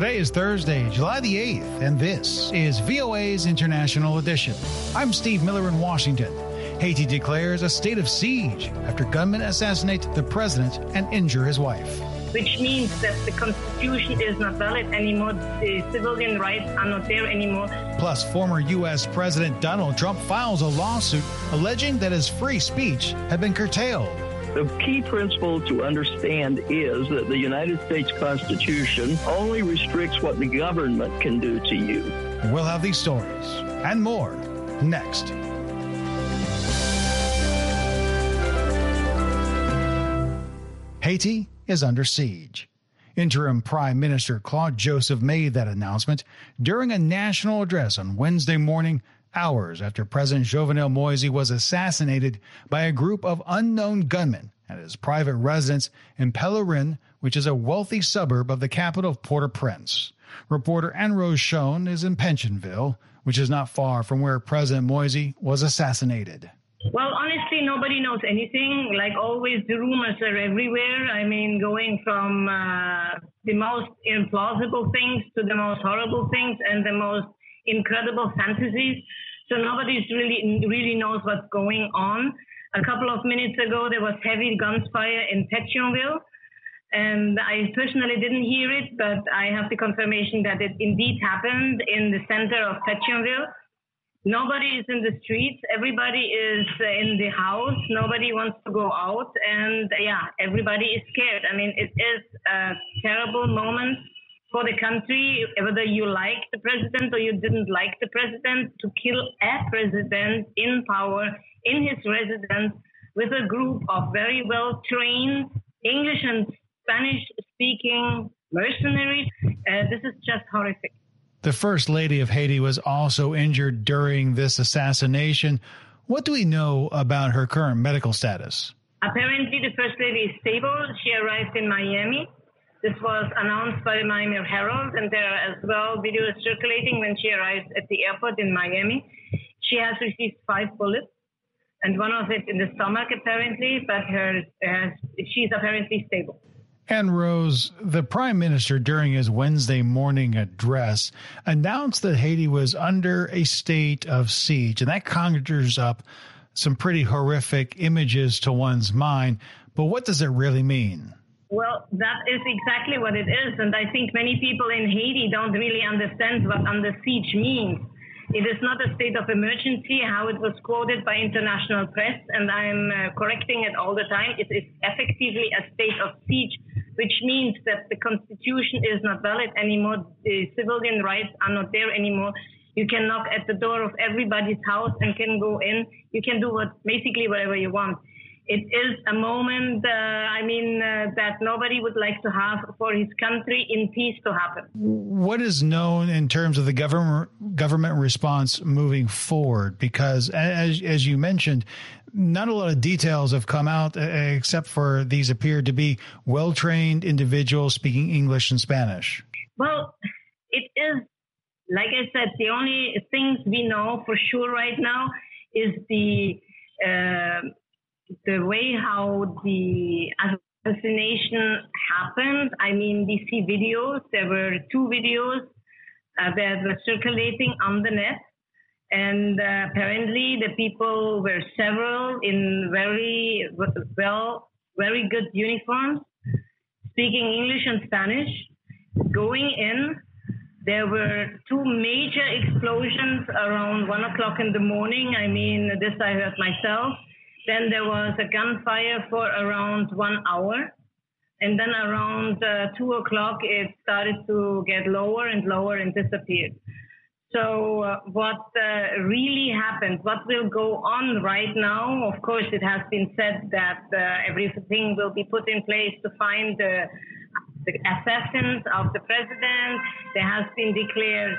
Today is Thursday, July the 8th, and this is VOA's International Edition. I'm Steve Miller in Washington. Haiti declares a state of siege after gunmen assassinate the president and injure his wife. Which means that the Constitution is not valid anymore. The civilian rights are not there anymore. Plus, former U.S. President Donald Trump files a lawsuit alleging that his free speech had been curtailed. The key principle to understand is that the United States Constitution only restricts what the government can do to you. We'll have these stories and more next. Haiti is under siege. Interim Prime Minister Claude Joseph made that announcement during a national address on Wednesday morning, hours after President Jovenel Moise was assassinated by a group of unknown gunmen at his private residence in Pelourin, which is a wealthy suburb of the capital of Port-au-Prince. Reporter Anne-Rose Schoen is in Pensionville, which is not far from where President Moise was assassinated. Well, honestly, nobody knows anything. Like always, the rumors are everywhere. I mean, going from the most implausible things to the most horrible things and the most incredible fantasies. So nobody really knows what's going on. A couple of minutes ago, there was heavy gunfire in Pétionville, and I personally didn't hear it, but I have the confirmation that it indeed happened in the center of Pétionville. Nobody is in the streets. Everybody is in the house. Nobody wants to go out, and everybody is scared. I mean, it is a terrible moment for the country, whether you like the president or you didn't like the president, to kill a president in power in his residence with a group of very well-trained English and Spanish-speaking mercenaries. This is just horrific. The First Lady of Haiti was also injured during this assassination. What do we know about her current medical status? Apparently, the First Lady is stable. She arrived in Miami. This was announced by the Miami Herald, and there are as well videos circulating when she arrived at the airport in Miami. She has received 5 bullets, and one of it in the stomach, apparently, but she's apparently stable. And Rose, the Prime Minister, during his Wednesday morning address, announced that Haiti was under a state of siege, and that conjures up some pretty horrific images to one's mind. But what does it really mean? Well, that is exactly what it is, and I think many people in Haiti don't really understand what under siege means. It is not a state of emergency, how it was quoted by international press, and I'm correcting it all the time. It is effectively a state of siege, which means that the Constitution is not valid anymore. The civilian rights are not there anymore. You can knock at the door of everybody's house and can go in. You can do basically whatever you want. It is a moment, that nobody would like to have for his country in peace to happen. What is known in terms of the government response moving forward? Because as you mentioned, not a lot of details have come out except for these appear to be well-trained individuals speaking English and Spanish. Well, it is, like I said, the only things we know for sure right now is the way how the assassination happened. I mean, we see videos. There were 2 videos that were circulating on the net. And apparently the people were several in very good uniforms, speaking English and Spanish, going in. There were 2 major explosions around 1 o'clock in the morning. I mean, this I heard myself. Then there was a gunfire for around 1 hour. And then around 2 o'clock, it started to get lower and lower and disappeared. So what really happened, what will go on right now, of course, it has been said that everything will be put in place to find the assassins of the president. There has been declared,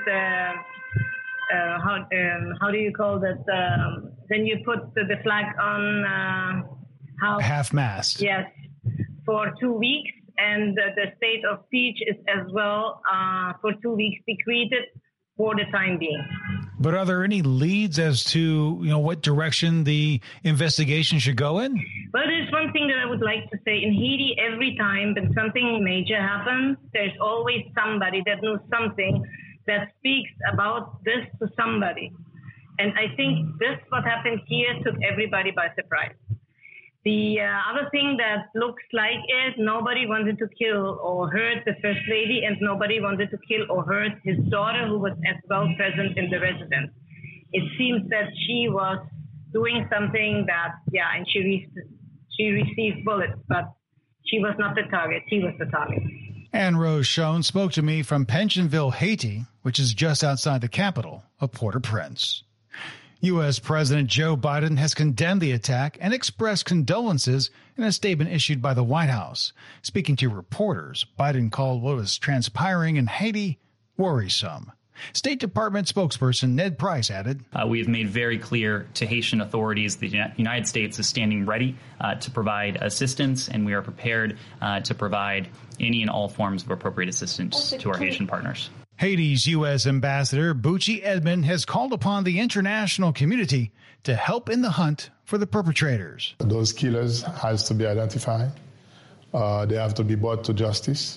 how do you call that, when you put the flag on half-mast. Yes, for 2 weeks. And the state of siege is as well for 2 weeks decreed for the time being. But are there any leads as to, what direction the investigation should go in? Well, there's one thing that I would like to say. In Haiti, every time when something major happens, there's always somebody that knows something that speaks about this to somebody. And I think this, what happened here, took everybody by surprise. The other thing that looks like it, nobody wanted to kill or hurt the First Lady, and nobody wanted to kill or hurt his daughter, who was as well present in the residence. It seems that she was doing something that, and she received bullets, but she was not the target. He was the target. Anne Rose Schoen spoke to me from Pensionville, Haiti, which is just outside the capital of Port-au-Prince. U.S. President Joe Biden has condemned the attack and expressed condolences in a statement issued by the White House. Speaking to reporters, Biden called what was transpiring in Haiti worrisome. State Department spokesperson Ned Price added, We have made very clear to Haitian authorities the United States is standing ready to provide assistance, and we are prepared to provide any and all forms of appropriate assistance to our Haitian partners. Haiti's U.S. Ambassador Bucci Edmond has called upon the international community to help in the hunt for the perpetrators. Those killers has to be identified. They have to be brought to justice.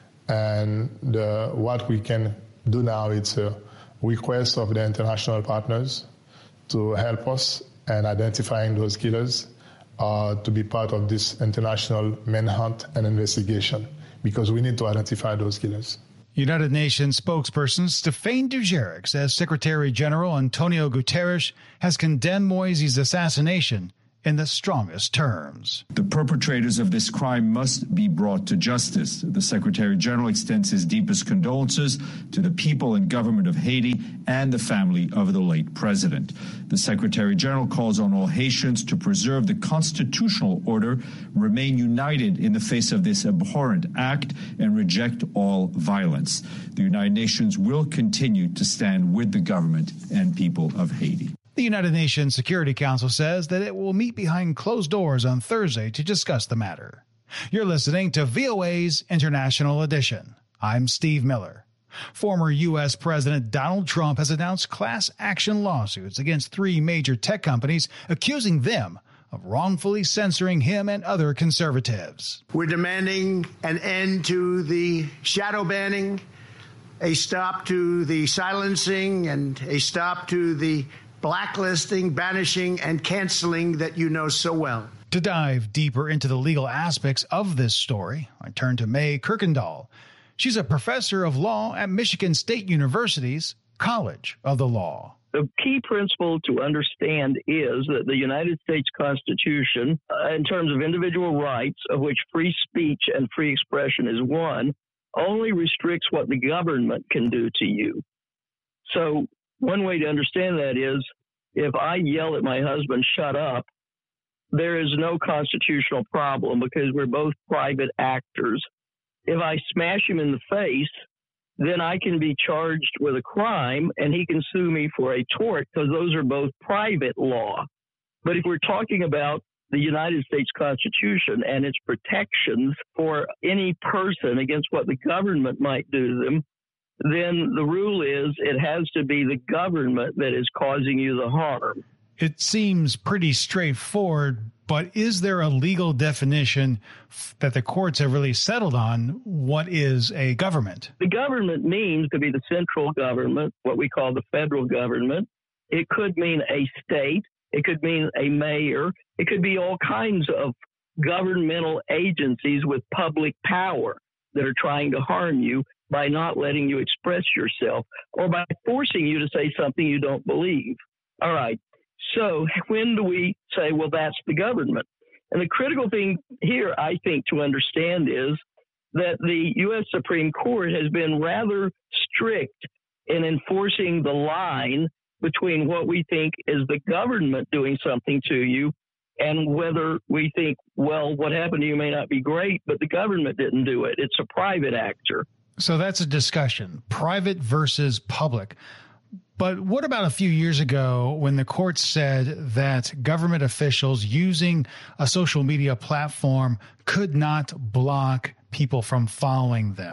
And what we can do now is a request of the international partners to help us in identifying those killers, to be part of this international manhunt and investigation, because we need to identify those killers. United Nations spokesperson Stéphane Dujarric says Secretary General Antonio Guterres has condemned Moise's assassination in the strongest terms. The perpetrators of this crime must be brought to justice. The Secretary General extends his deepest condolences to the people and government of Haiti and the family of the late president. The Secretary General calls on all Haitians to preserve the constitutional order, remain united in the face of this abhorrent act, and reject all violence. The United Nations will continue to stand with the government and people of Haiti. The United Nations Security Council says that it will meet behind closed doors on Thursday to discuss the matter. You're listening to VOA's International Edition. I'm Steve Miller. Former U.S. President Donald Trump has announced class action lawsuits against 3 major tech companies, accusing them of wrongfully censoring him and other conservatives. We're demanding an end to the shadow banning, a stop to the silencing, and a stop to the blacklisting, banishing, and canceling that you know so well. To dive deeper into the legal aspects of this story, I turn to May Kirkendall. She's a professor of law at Michigan State University's College of the Law. The key principle to understand is that the United States Constitution, in terms of individual rights, of which free speech and free expression is one, only restricts what the government can do to you. So one way to understand that is, if I yell at my husband, shut up, there is no constitutional problem because we're both private actors. If I smash him in the face, then I can be charged with a crime and he can sue me for a tort because those are both private law. But if we're talking about the United States Constitution and its protections for any person against what the government might do to them, then the rule is it has to be the government that is causing you the harm. It seems pretty straightforward, but is there a legal definition that the courts have really settled on? What is a government? The government means to be the central government, what we call the federal government. It could mean a state. It could mean a mayor. It could be all kinds of governmental agencies with public power that are trying to harm you by not letting you express yourself or by forcing you to say something you don't believe. All right. So when do we say, well, that's the government? And the critical thing here, I think, to understand is that the U.S. Supreme Court has been rather strict in enforcing the line between what we think is the government doing something to you and whether we think, well, what happened to you may not be great, but the government didn't do it. It's a private actor. So that's a discussion, private versus public. But what about a few years ago when the court said that government officials using a social media platform could not block people from following them?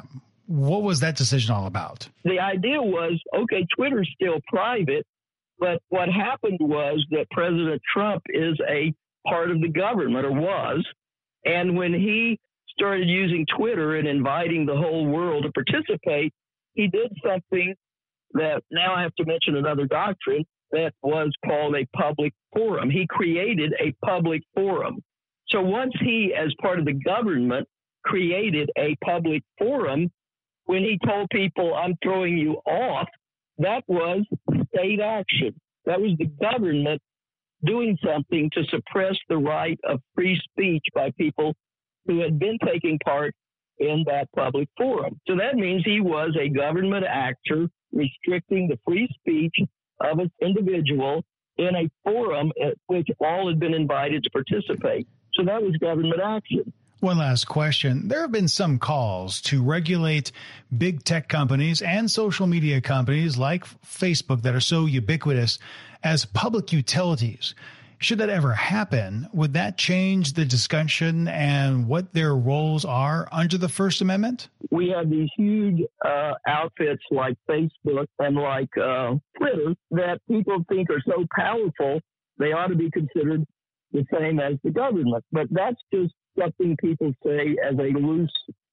What was that decision all about? The idea was, okay, Twitter's still private, but what happened was that President Trump is a part of the government, or was, and when he started using Twitter and inviting the whole world to participate, he did something that, now I have to mention another doctrine, that was called a public forum. He created a public forum. So once he, as part of the government, created a public forum, when he told people, I'm throwing you off, that was state action. That was the government doing something to suppress the right of free speech by people who had been taking part in that public forum. So that means he was a government actor restricting the free speech of an individual in a forum at which all had been invited to participate. So that was government action. One last question. There have been some calls to regulate big tech companies and social media companies like Facebook that are so ubiquitous as public utilities. Should that ever happen, would that change the discussion and what their roles are under the First Amendment? We have these huge outfits like Facebook and like Twitter that people think are so powerful they ought to be considered the same as the government. But that's just something people say as a loose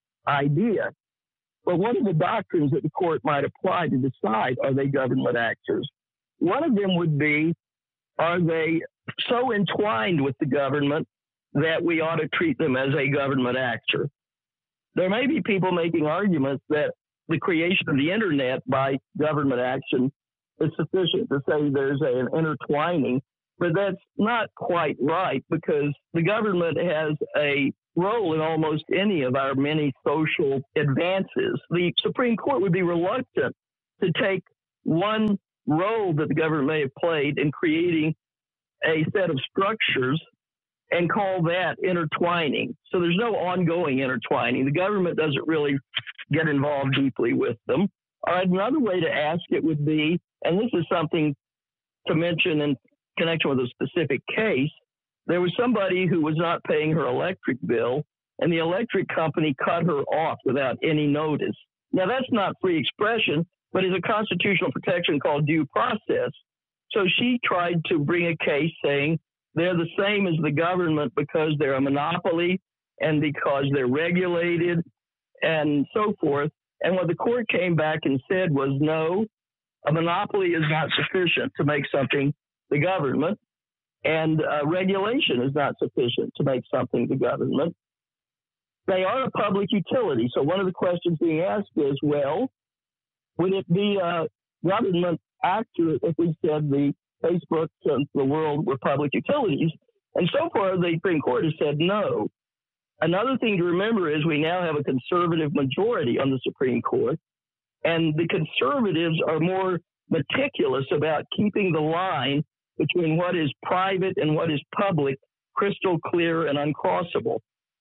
idea. But what are the doctrines that the court might apply to decide, are they government actors? One of them would be, are they so entwined with the government that we ought to treat them as a government actor? There may be people making arguments that the creation of the internet by government action is sufficient to say there's an intertwining, but that's not quite right, because the government has a role in almost any of our many social advances. The Supreme Court would be reluctant to take one role that the government may have played in creating a set of structures and call that intertwining. So there's no ongoing intertwining. The government doesn't really get involved deeply with them. All right, another way to ask it would be, and this is something to mention in connection with a specific case, there was somebody who was not paying her electric bill, and the electric company cut her off without any notice. Now, that's not free expression, but is a constitutional protection called due process. So she tried to bring a case saying they're the same as the government because they're a monopoly and because they're regulated and so forth. And what the court came back and said was, no, a monopoly is not sufficient to make something the government, and regulation is not sufficient to make something the government. They are a public utility. So one of the questions being asked is, well, would it be a government actor if we said the Facebooks of the world were public utilities? And so far, the Supreme Court has said no. Another thing to remember is we now have a conservative majority on the Supreme Court, and the conservatives are more meticulous about keeping the line between what is private and what is public crystal clear and uncrossable.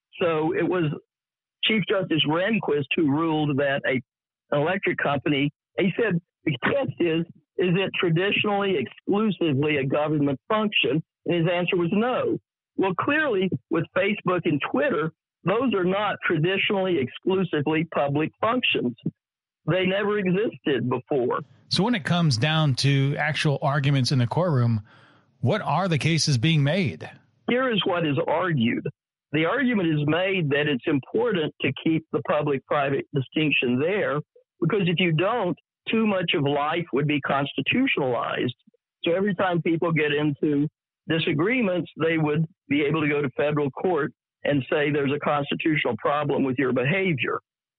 So it was Chief Justice Rehnquist who ruled that an electric company, he said the test is it traditionally exclusively a government function? And his answer was no. Well, clearly with Facebook and Twitter, those are not traditionally exclusively public functions. They never existed before. So when it comes down to actual arguments in the courtroom, what are the cases being made? Here is what is argued. The argument is made that it's important to keep the public-private distinction there, because if you don't, too much of life would be constitutionalized. So every time people get into disagreements, they would be able to go to federal court and say there's a constitutional problem with your behavior.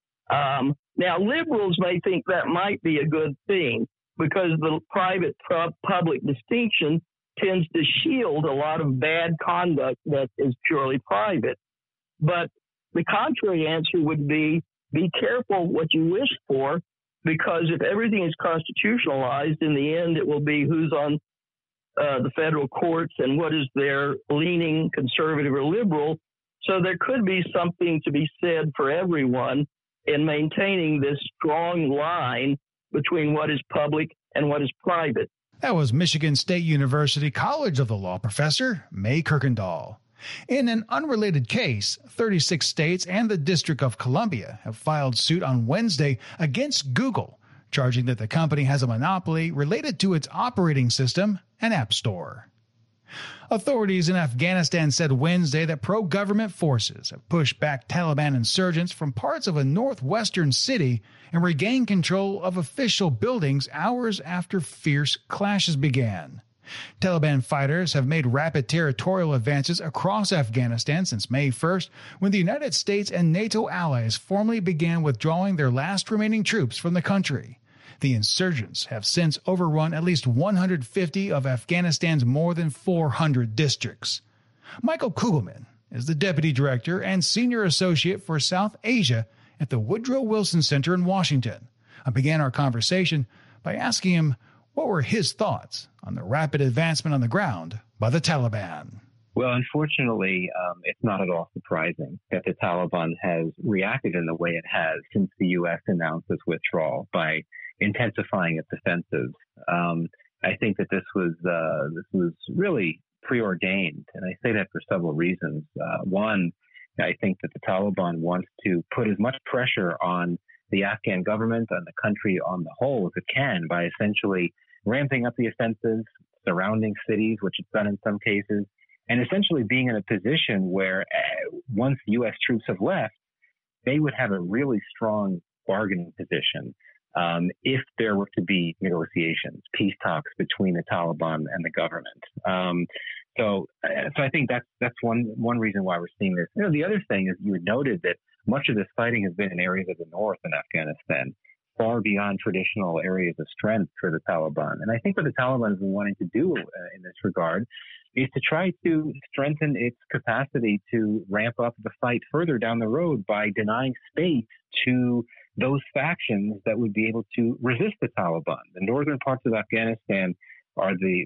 Now, liberals may think that might be a good thing because the private-public distinction tends to shield a lot of bad conduct that is purely private. But the contrary answer would be careful what you wish for, because if everything is constitutionalized, in the end, it will be who's on the federal courts and what is their leaning, conservative or liberal. So there could be something to be said for everyone in maintaining this strong line between what is public and what is private. That was Michigan State University College of the Law professor May Kuykendall. In an unrelated case, 36 states and the District of Columbia have filed suit on Wednesday against Google, charging that the company has a monopoly related to its operating system and app store. Authorities in Afghanistan said Wednesday that pro-government forces have pushed back Taliban insurgents from parts of a northwestern city and regained control of official buildings hours after fierce clashes began. Taliban fighters have made rapid territorial advances across Afghanistan since May 1st, when the United States and NATO allies formally began withdrawing their last remaining troops from the country. The insurgents have since overrun at least 150 of Afghanistan's more than 400 districts. Michael Kugelman is the Deputy Director and Senior Associate for South Asia at the Woodrow Wilson Center in Washington. I began our conversation by asking him what were his thoughts on the rapid advancement on the ground by the Taliban. Well, unfortunately, it's not at all surprising that the Taliban has reacted in the way it has since the U.S. announced its withdrawal by intensifying its offensives. I think that this was really preordained, and I say that for several reasons. One, I think that the Taliban wants to put as much pressure on the Afghan government and the country on the whole as it can by essentially ramping up the offensives surrounding cities, which it's done in some cases, and essentially being in a position where once U.S. troops have left, they would have a really strong bargaining position if there were to be negotiations, peace talks between the Taliban and the government. So I think that's one reason why we're seeing this. You know, the other thing is you noted that much of this fighting has been in areas of the north in Afghanistan, far beyond traditional areas of strength for the Taliban. And I think what the Taliban has been wanting to do in this regard is to try to strengthen its capacity to ramp up the fight further down the road by denying space to those factions that would be able to resist the Taliban. The northern parts of Afghanistan are the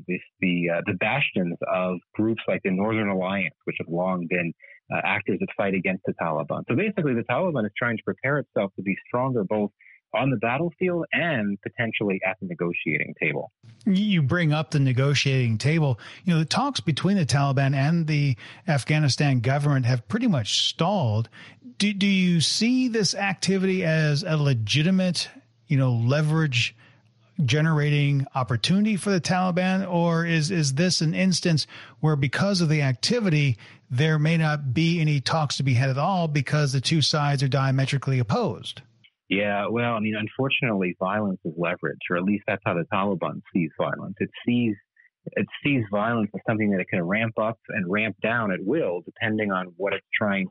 bastions of groups like the Northern Alliance, which have long been actors that fight against the Taliban. So basically, the Taliban is trying to prepare itself to be stronger both on the battlefield and potentially at the negotiating table. You bring up the negotiating table. You know, the talks between the Taliban and the Afghanistan government have pretty much stalled. Do you see this activity as a legitimate, leverage generating opportunity for the Taliban, or is this an instance where because of the activity, there may not be any talks to be had at all because the two sides are diametrically opposed? Yeah, well, I mean, unfortunately, violence is leverage, or at least that's how the Taliban sees violence. It sees violence as something that it can ramp up and ramp down at will, depending on how it's trying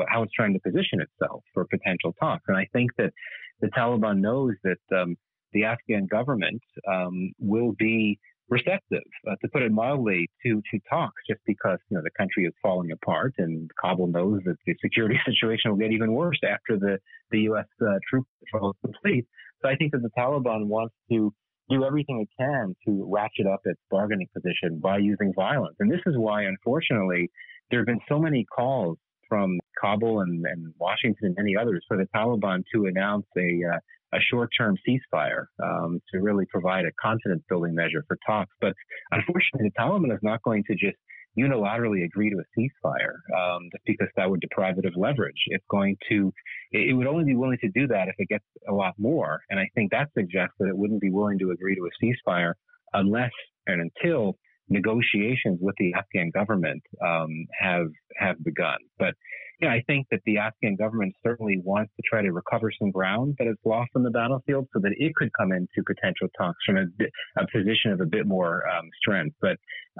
to position itself for potential talks. And I think that the Taliban knows that the Afghan government will be receptive, to put it mildly, to talks, just because the country is falling apart, and Kabul knows that the security situation will get even worse after the U.S. troop patrol is complete. So I think that the Taliban wants to do everything it can to ratchet up its bargaining position by using violence. And this is why, unfortunately, there have been so many calls from Kabul and Washington and many others for the Taliban to announce a short-term ceasefire to really provide a confidence-building measure for talks. But unfortunately, the Taliban is not going to just unilaterally agree to a ceasefire just because that would deprive it of leverage. It would only be willing to do that if it gets a lot more. And I think that suggests that it wouldn't be willing to agree to a ceasefire unless and until negotiations with the Afghan government have begun. But I think that the Afghan government certainly wants to try to recover some ground that is lost on the battlefield so that it could come into potential talks from a position of a bit more strength. But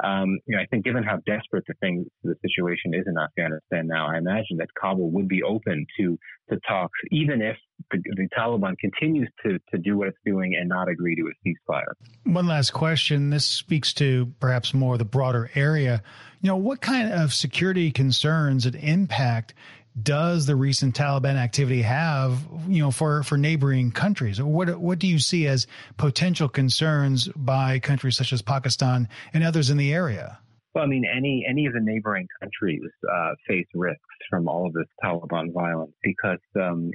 I think given how desperate the situation is in Afghanistan now, I imagine that Kabul would be open to talks, even if the Taliban continues to do what it's doing and not agree to a ceasefire. One last question. This speaks to perhaps more the broader area. What kind of security concerns and impact does the recent Taliban activity have, for neighboring countries? What do you see as potential concerns by countries such as Pakistan and others in the area? Well, I mean, any of the neighboring countries face risks from all of this Taliban violence because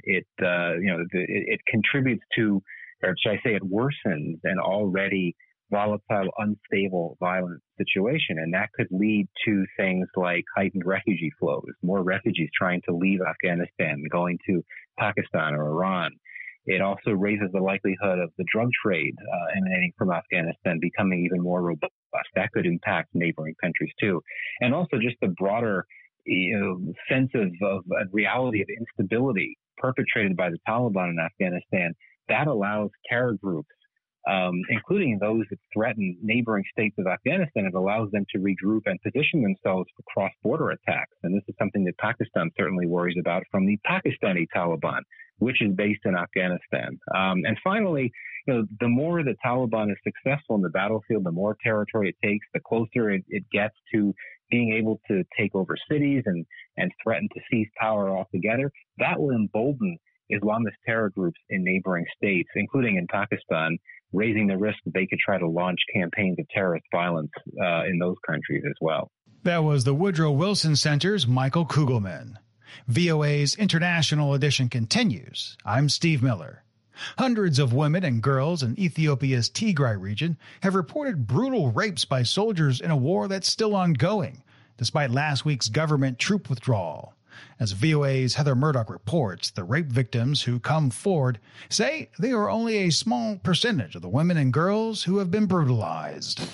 it contributes to, or should I say, it worsens an already volatile, unstable, violent situation. And that could lead to things like heightened refugee flows, more refugees trying to leave Afghanistan, going to Pakistan or Iran. It also raises the likelihood of the drug trade emanating from Afghanistan becoming even more robust. That could impact neighboring countries too. And also just the broader sense of reality of instability perpetrated by the Taliban in Afghanistan. That allows terror groups, including those that threaten neighboring states of Afghanistan, it allows them to regroup and position themselves for cross-border attacks. And this is something that Pakistan certainly worries about from the Pakistani Taliban, which is based in Afghanistan. And finally, the more the Taliban is successful in the battlefield, the more territory it takes, the closer it gets to being able to take over cities and threaten to seize power altogether. That will embolden Islamist terror groups in neighboring states, including in Pakistan, raising the risk that they could try to launch campaigns of terrorist violence in those countries as well. That was the Woodrow Wilson Center's Michael Kugelman. VOA's International Edition continues. I'm Steve Miller. Hundreds of women and girls in Ethiopia's Tigray region have reported brutal rapes by soldiers in a war that's still ongoing, despite last week's government troop withdrawal. As VOA's Heather Murdoch reports, the rape victims who come forward say they are only a small percentage of the women and girls who have been brutalized.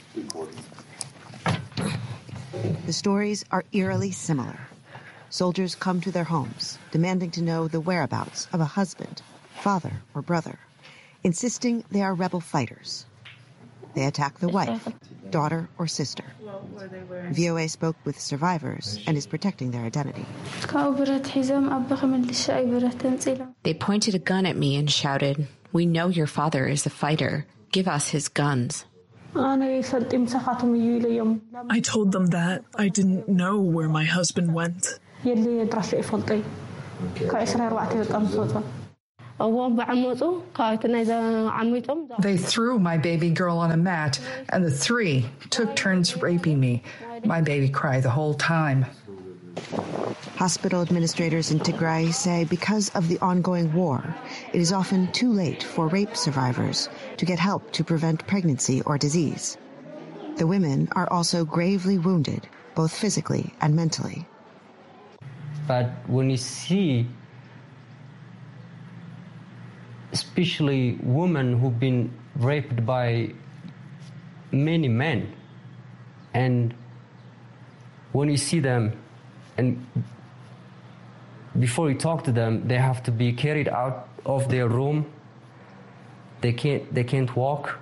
The stories are eerily similar. Soldiers come to their homes, demanding to know the whereabouts of a husband, father, or brother, insisting they are rebel fighters. They attack the wife, daughter, or sister. VOA spoke with survivors and is protecting their identity. They pointed a gun at me and shouted, "We know your father is a fighter. Give us his guns." I told them that I didn't know where my husband went. They threw my baby girl on a mat, and the three took turns raping me. My baby cried the whole time. Hospital administrators in Tigray say because of the ongoing war, it is often too late for rape survivors to get help to prevent pregnancy or disease. The women are also gravely wounded, both physically and mentally. But when you see especially women who've been raped by many men, and when you see them and before you talk to them, they have to be carried out of their room. They can't walk.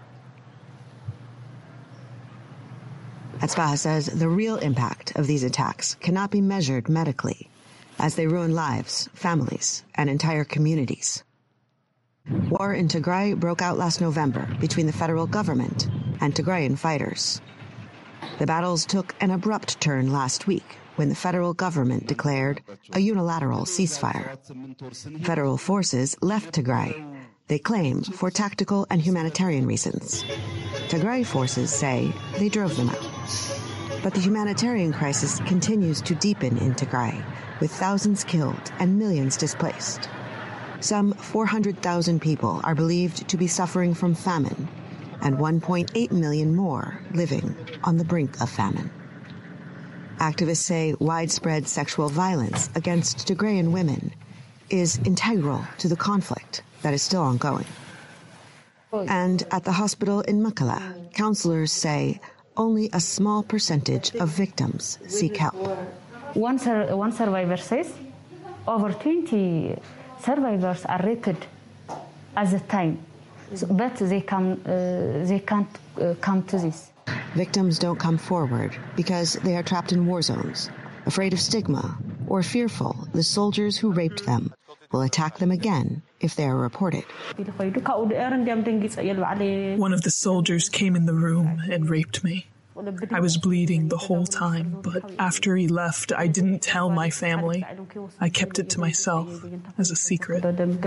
Atzbaha says the real impact of these attacks cannot be measured medically, as they ruin lives, families, and entire communities. War in Tigray broke out last November between the federal government and Tigrayan fighters. The battles took an abrupt turn last week when the federal government declared a unilateral ceasefire. Federal forces left Tigray, they claim for tactical and humanitarian reasons. Tigray forces say they drove them out. But the humanitarian crisis continues to deepen in Tigray, with thousands killed and millions displaced. Some 400,000 people are believed to be suffering from famine, and 1.8 million more living on the brink of famine. Activists say widespread sexual violence against Tigrayan women is integral to the conflict that is still ongoing. And at the hospital in Makala, counselors say only a small percentage of victims seek help. One survivor says over 20 survivors are raped at the time, but they can't come to this. Victims don't come forward because they are trapped in war zones, afraid of stigma, or fearful the soldiers who raped them will attack them again if they are reported. One of the soldiers came in the room and raped me. I was bleeding the whole time, but after he left, I didn't tell my family. I kept it to myself as a secret.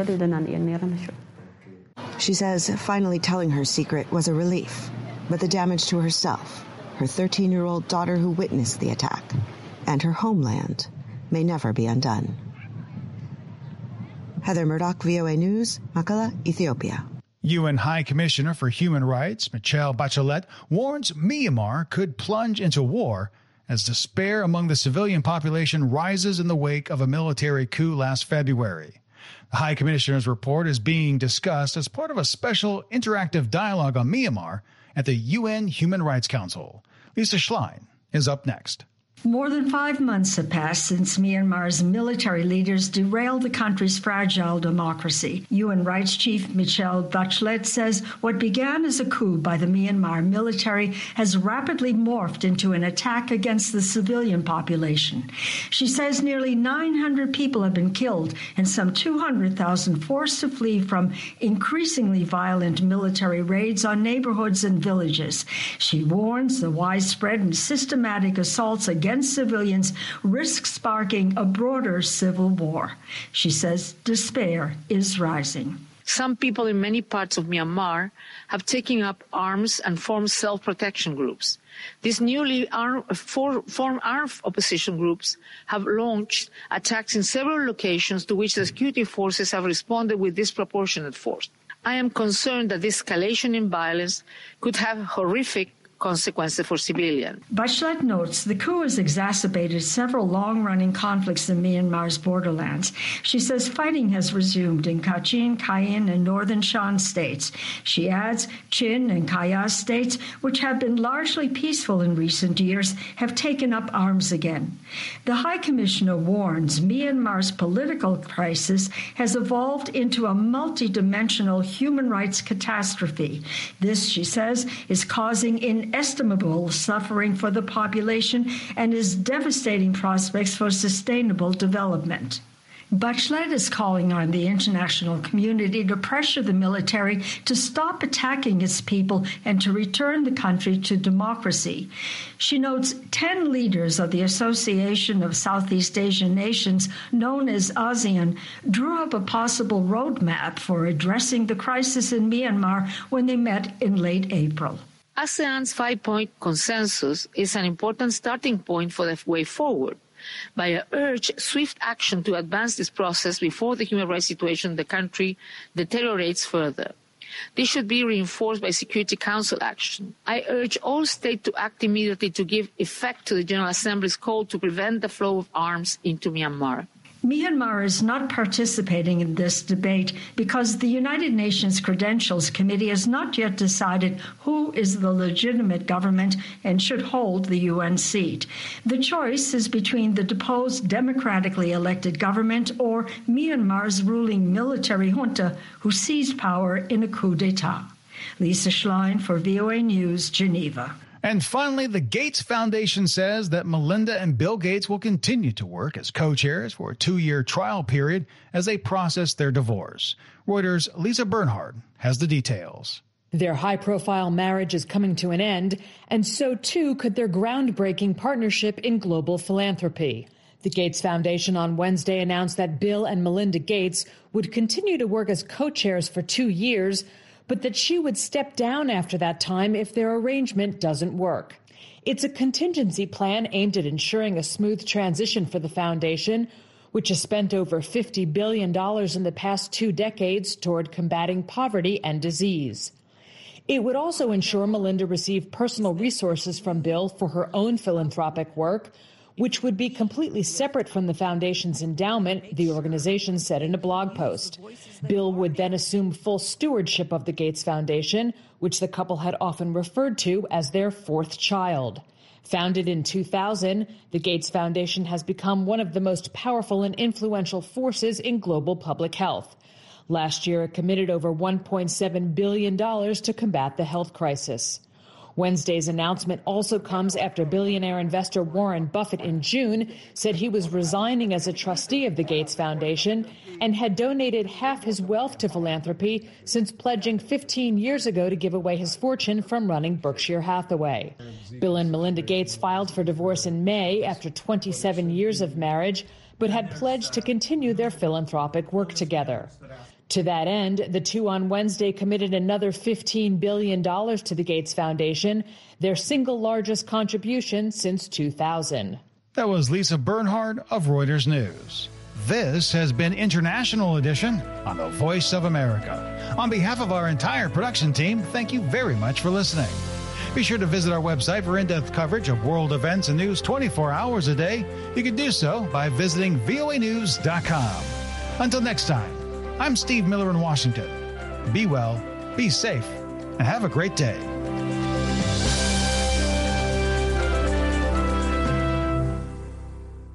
She says finally telling her secret was a relief, but the damage to herself, her 13-year-old daughter who witnessed the attack, and her homeland may never be undone. Heather Murdoch, VOA News, Makala, Ethiopia. UN High Commissioner for Human Rights, Michelle Bachelet, warns Myanmar could plunge into war as despair among the civilian population rises in the wake of a military coup last February. The High Commissioner's report is being discussed as part of a special interactive dialogue on Myanmar at the UN Human Rights Council. Lisa Schlein is up next. More than 5 months have passed since Myanmar's military leaders derailed the country's fragile democracy. UN Rights Chief Michelle Bachelet says what began as a coup by the Myanmar military has rapidly morphed into an attack against the civilian population. She says nearly 900 people have been killed and some 200,000 forced to flee from increasingly violent military raids on neighborhoods and villages. She warns the widespread and systematic assaults against civilians risk sparking a broader civil war. She says despair is rising. Some people in many parts of Myanmar have taken up arms and formed self-protection groups. These newly formed armed opposition groups have launched attacks in several locations to which the security forces have responded with disproportionate force. I am concerned that this escalation in violence could have horrific consequences for civilians. Bachelet notes the coup has exacerbated several long-running conflicts in Myanmar's borderlands. She says fighting has resumed in Kachin, Kayin, and northern Shan states. She adds Chin and Kayah states, which have been largely peaceful in recent years, have taken up arms again. The High Commissioner warns Myanmar's political crisis has evolved into a multidimensional human rights catastrophe. This, she says, is causing inestimable suffering for the population and is devastating prospects for sustainable development. Bachelet is calling on the international community to pressure the military to stop attacking its people and to return the country to democracy. She notes 10 leaders of the Association of Southeast Asian Nations, known as ASEAN, drew up a possible roadmap for addressing the crisis in Myanmar when they met in late April. ASEAN's 5-point consensus is an important starting point for the way forward. But I urge swift action to advance this process before the human rights situation in the country deteriorates further. This should be reinforced by Security Council action. I urge all states to act immediately to give effect to the General Assembly's call to prevent the flow of arms into Myanmar. Myanmar is not participating in this debate because the United Nations Credentials Committee has not yet decided who is the legitimate government and should hold the UN seat. The choice is between the deposed democratically elected government or Myanmar's ruling military junta who seized power in a coup d'etat. Lisa Schlein for VOA News, Geneva. And finally, the Gates Foundation says that Melinda and Bill Gates will continue to work as co-chairs for a 2-year trial period as they process their divorce. Reuters' Lisa Bernhard has the details. Their high-profile marriage is coming to an end, and so too could their groundbreaking partnership in global philanthropy. The Gates Foundation on Wednesday announced that Bill and Melinda Gates would continue to work as co-chairs for 2 years, but that she would step down after that time if their arrangement doesn't work. It's a contingency plan aimed at ensuring a smooth transition for the foundation, which has spent over $50 billion in the past 2 decades toward combating poverty and disease. It would also ensure Melinda received personal resources from Bill for her own philanthropic work, which would be completely separate from the foundation's endowment, the organization said in a blog post. Bill would then assume full stewardship of the Gates Foundation, which the couple had often referred to as their 4th child. Founded in 2000, the Gates Foundation has become one of the most powerful and influential forces in global public health. Last year, it committed over $1.7 billion to combat the health crisis. Wednesday's announcement also comes after billionaire investor Warren Buffett in June said he was resigning as a trustee of the Gates Foundation and had donated half his wealth to philanthropy since pledging 15 years ago to give away his fortune from running Berkshire Hathaway. Bill and Melinda Gates filed for divorce in May after 27 years of marriage, but had pledged to continue their philanthropic work together. To that end, the two on Wednesday committed another $15 billion to the Gates Foundation, their single largest contribution since 2000. That was Lisa Bernhard of Reuters News. This has been International Edition on the Voice of America. On behalf of our entire production team, thank you very much for listening. Be sure to visit our website for in-depth coverage of world events and news 24 hours a day. You can do so by visiting voanews.com. Until next time, I'm Steve Miller in Washington. Be well, be safe, and have a great day.